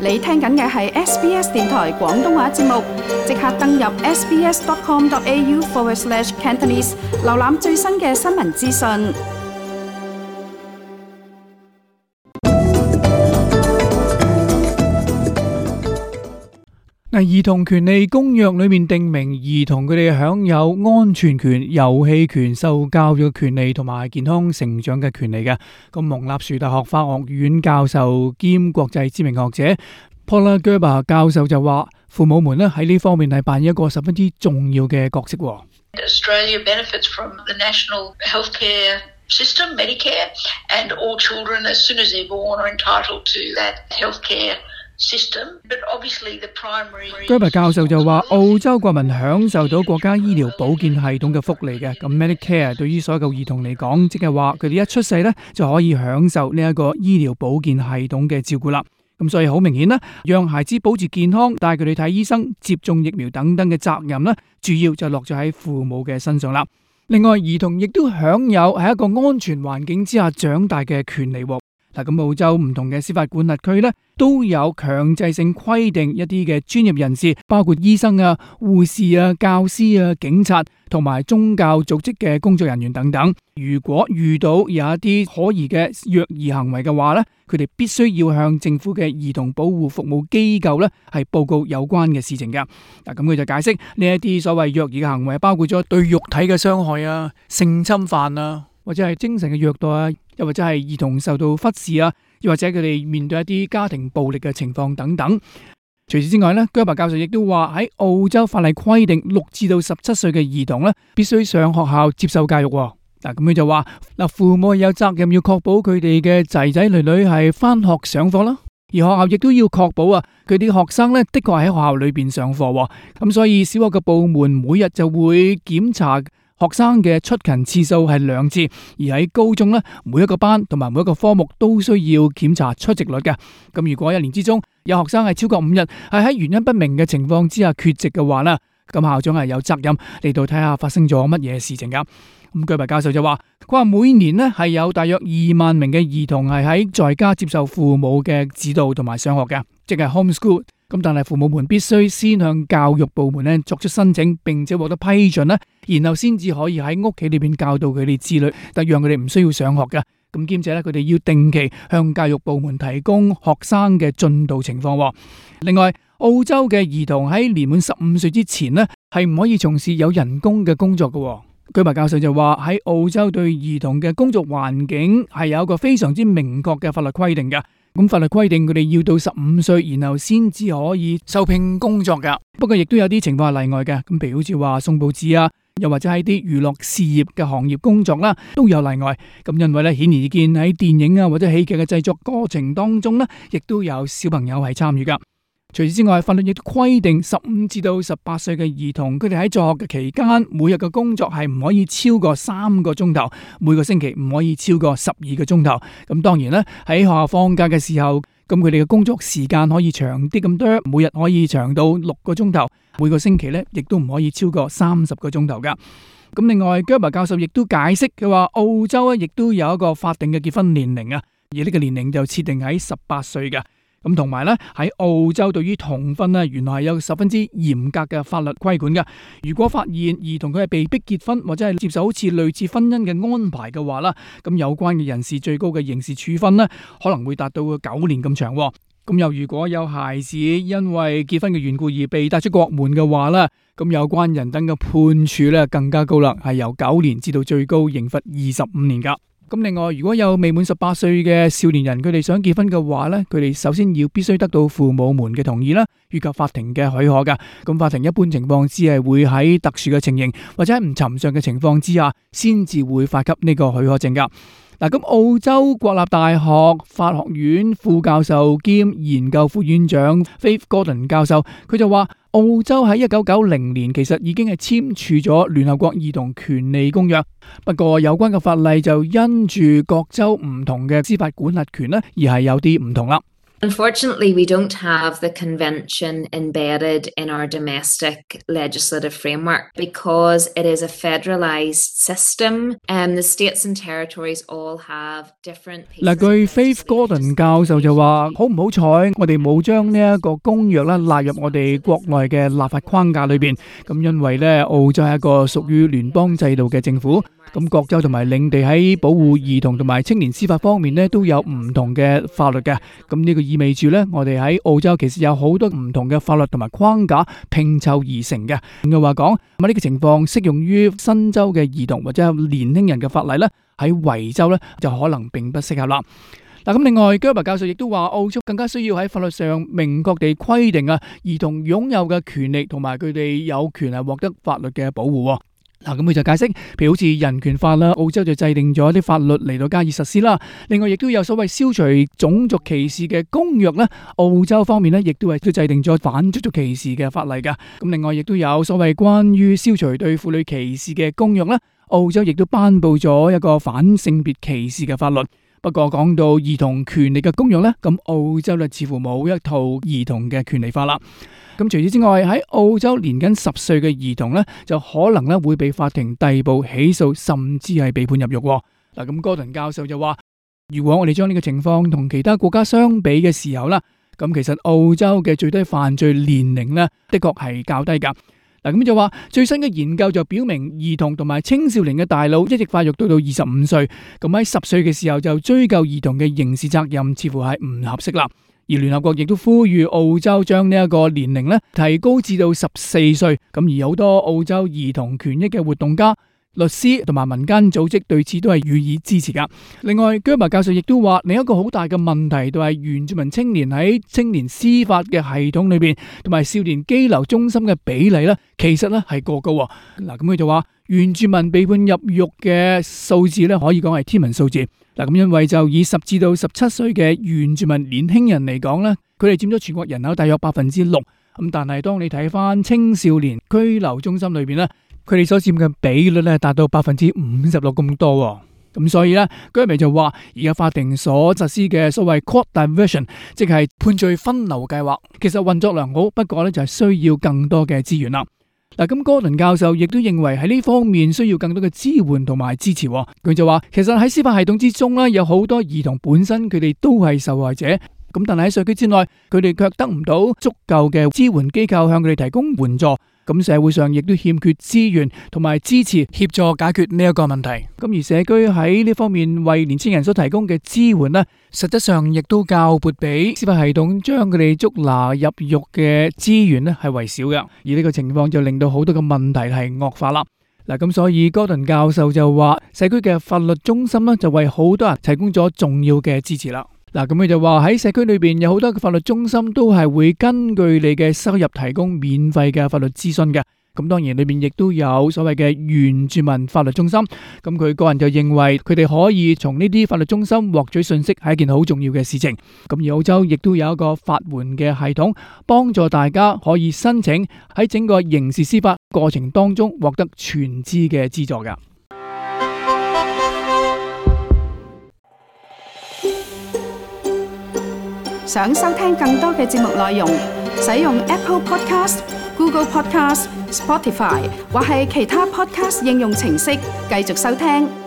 你聽緊嘅係 SBS 電台廣東話節目，即刻登入 sbs.com.au/Cantonese 瀏覽最新嘅新聞資訊。 兒童權利公約裏面訂明，兒童佢哋享有安全權、遊戲權、受教育權利同埋健康成長嘅權利嘅。咁蒙納殊大學法學院教授兼國際知名學者 Paula Gerber 教授就話，父母們咧喺呢方面係扮演一個十分之重要嘅角色。 Australia benefits from the national healthcare system, Medicare, and all children as soon as they're born are entitled to that healthcare system. But obviously the primary Gerber 教授就話，澳洲國民享受到國家醫療保健系統嘅福利嘅。咁 Medicare 對於所有兒童嚟講，即係話佢哋一出世咧就可以享受呢一個醫療保健系統嘅照顧啦。咁所以好明顯啦，讓孩子保持健康、帶佢哋睇醫生、接種疫苗等等嘅責任咧，主要就落咗喺父母嘅身上啦。另外，兒童亦都享有喺一個安全環境之下長大嘅權利。嗱，咁澳洲唔同嘅司法管轄區咧，都有強制性規定一啲嘅專業人士，包括醫生啊、護士啊、教師啊、警察同埋宗教組織嘅工作人員等等。如果遇到有一啲可疑嘅虐兒行為嘅話咧，佢哋必須要向政府嘅兒童保護服務機構咧係報告有關嘅事情㗎。嗱，咁佢就解釋呢一啲所謂虐兒嘅行為，包括咗對肉體嘅傷害啊、性侵犯啊，或者係精神嘅虐待啊，又或者係兒童受到忽視啊，又或者佢哋面對一啲家庭暴力嘅情況等等。除此之外咧，Gerber教授亦都話喺澳洲法例規定，6至到17歲嘅兒童咧必須上學校接受教育。嗱，咁佢就話嗱，父母有責任要確保佢哋嘅仔仔女女係翻學上課啦，而學校亦都要確保啊，佢哋學生咧的確喺學校裏邊上課。咁所以小學嘅部門每日就會檢查學生嘅出勤次數係2次，而喺高中咧，每一個班同埋每一個科目都需要檢查出席率嘅。咁如果1年之中有學生係超過5日係喺原因不明嘅情況之下缺席嘅話咧，咁校長係有責任嚟到睇下發生咗乜嘢事情噶。咁Gerber教授就話，佢話每年咧係有大約2萬名嘅兒童係喺在家接受父母嘅指導同埋上學嘅，即係 homeschool。咁但係父母們必須先向教育部門咧作出申請，並且獲得批准咧，然後先至可以喺屋企裏邊教導佢哋子女，但讓佢哋唔需要上學嘅。咁兼且咧，佢哋要定期向教育部門提供學生嘅進度情況。另外，澳洲嘅兒童喺年滿15歲之前咧，係唔可以從事有人工嘅工作嘅。Gerber教授就話喺澳洲對兒童嘅工作環境係有一個非常之明確嘅法律規定嘅。咁法律規定佢哋要到15歲，然後先至可以受聘工作噶。不過亦都有啲情況係例外嘅。咁譬如好似話送報紙啊，又或者喺啲娛樂事業嘅行業工作啦，都有例外。咁因為咧，顯而易見喺電影啊或者喜劇嘅製作過程當中咧，亦都有小朋友係參與噶。除此之外，法律亦都規定15至到18歲嘅兒童，佢哋喺在學嘅期間，每日嘅工作係唔可以超過3個鐘頭，每個星期唔可以超過12個鐘頭。咁當然咧，喺學校放假嘅時候，咁佢哋嘅工作時間可以長啲咁多，每日可以長到6個鐘頭，每個星期咧亦都唔可以超過30個鐘頭噶。咁另外，Gerber教授亦都解釋，佢話澳洲咧亦都有一個法定嘅結婚年齡啊，而呢個年齡就設定喺18歲嘅。咁同埋咧，喺澳洲對於童婚咧，原來係有十分之嚴格嘅法律規管嘅。如果發現兒童佢係被逼結婚或者係接受好似類似婚姻嘅安排嘅話啦，咁有關嘅人士最高嘅刑事處分咧，可能會達到9年咁長。咁又如果有孩子因為結婚嘅緣故而被帶出國門嘅話啦，咁有關人等嘅判處咧更加高啦，係由9年至到最高刑罰25年噶。咁另外，如果有未滿18歲嘅少年人，佢哋想結婚嘅話咧，佢哋首先要必須得到父母們嘅同意啦，以及法庭嘅許可噶。咁法庭一般情況只係會喺特殊嘅情形或者喺唔尋常嘅情況之下，先至會發給呢個許可證噶。嗱，咁澳洲國立大學法學院副教授兼研究副院長 Faith Gordon 教授，佢就話澳洲喺1990年其實已經係簽署咗聯合國兒童權利公約，不過有關嘅法例就因住各州唔同嘅司法管轄權咧，而係有啲唔同啦。 Unfortunately, we don't have the convention embedded in our domestic legislative framework because it is a federalised system and the states and territories all have different pieces. 嗱，據 Faith Gordon 教授就話，好唔好彩，我哋冇將呢一個公約啦納入我哋國內嘅立法框架裏邊。咁因為咧，澳洲係一個屬於聯邦制度嘅政府。咁各州同埋領地喺保護兒童同埋青年司法方面咧，都有唔同嘅法律嘅。咁呢個意味住咧，我哋喺澳洲其實有好多唔同嘅法律同埋框架拼湊而成嘅。換句話講，咁呢個情況適用於新州嘅兒童或者年輕人嘅法例咧，喺維州咧就可能並不適合啦。嗱，咁另外 Gerber 教授亦都話，澳洲更加需要喺法律上明確地規定兒童擁有嘅權利同埋佢哋有權係獲得法律嘅保護。嗱，咁佢就解釋，譬如好似人權法啦，澳洲就制定咗一啲法律嚟到加以實施啦。另外亦都有所謂消除種族歧視嘅公約咧，澳洲方面咧亦都制定咗反種族歧視嘅法例㗎。咁另外亦都有所謂關於消除對婦女歧視嘅公約咧，澳洲亦都頒布咗一個反性別歧視嘅法律。不過講到兒童權利嘅公約咧，咁澳洲咧似乎冇一套兒童嘅權利法啦。咁除此之外，喺澳洲年僅10歲嘅兒童咧，就可能咧會被法庭逮捕起訴，甚至係被判入獄。嗱，咁Gordon教授就話，如果我哋將呢個情況同其他國家相比嘅時候啦，咁其實澳洲嘅最低犯罪年齡咧，的確係較低㗎。嗱，咁就話最新嘅研究就表明，兒童同埋青少年嘅大腦一直發育到25歲，咁喺10歲嘅時候就追究兒童嘅刑事責任，似乎係唔合適啦。而聯合國亦都呼籲澳洲將呢一個年齡咧提高至到14歲，咁而好多澳洲兒童權益嘅活動家、律師同埋民間組織對此都係予以支持噶。另外，Gerber 教授亦都話，另一個好大嘅問題就係原住民青年喺青年司法嘅系統裏邊，同埋少年羈留中心嘅比例咧，其實咧係過高。嗱，咁佢就話，原住民被判入獄嘅數字咧，可以講係天文數字。嗱，咁因為就以10至到17歲嘅原住民年輕人嚟講咧，佢哋佔咗全國人口大約6%。咁但係當你睇翻青少年拘留中心裏邊咧，佢哋所佔嘅比率咧達到56%咁多。咁所以咧，Gerber就話，而家法庭所實施嘅所謂 court diversion， 即係判罪分流計劃，其實運作良好，不過咧就係需要更多嘅資源啦。嗱，咁Gordon教授亦都認為喺呢方面需要更多嘅支援同埋支持。佢就話，其實喺司法系統之中咧，有好多兒童本身佢哋都係受害者，咁但係喺社區之內，佢哋卻得唔到足夠嘅支援機構向佢哋提供援助。咁社會上亦都欠缺資源同埋支持協助解決呢一個問題。咁而社區喺呢方面為年輕人所提供嘅支援呢，實質上亦都較撥比司法系統將佢哋捉拿入獄嘅資源呢係為少嘅。而呢個情況就令到好多嘅問題係惡化啦。嗱，咁所以Gordon教授就話，社區嘅法律中心呢就為好多人提供咗重要嘅支持啦。嗱，咁佢就話喺社區裏邊有好多嘅法律中心都係會根據你嘅收入提供免費嘅法律諮詢嘅。咁當然裏邊亦都有所謂嘅原住民法律中心。咁佢個人就認為佢哋可以從呢啲法律中心獲取信息係一件好重要嘅事情。咁而澳洲亦都有一個法援嘅系統，幫助大家可以申請喺整個刑事司法過程當中獲得全資嘅資助㗎。 想收聽更多嘅節目內容，使用 Apple Podcast、Google Podcast、Spotify 或係其他 Podcast 應用程式繼續收聽。